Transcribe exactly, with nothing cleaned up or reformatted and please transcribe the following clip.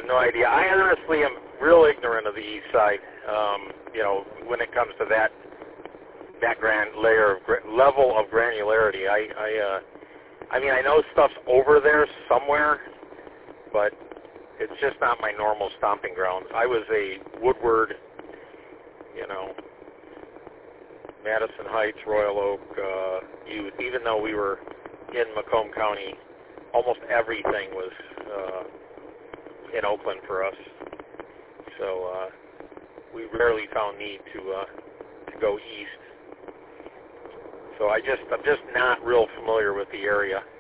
no idea. I honestly am real ignorant of the east side. Um, you know, when it comes to that that grand layer of gra- level of granularity. I I, uh, I mean, I know stuff's over there somewhere, but it's just not my normal stomping grounds. I was a Woodward, you know, Madison Heights, Royal Oak uh, youth. Even though we were in Macomb County, almost everything was uh, in Oakland for us. So uh, we rarely found need to uh, to go east. So I just I'm just not real familiar with the area.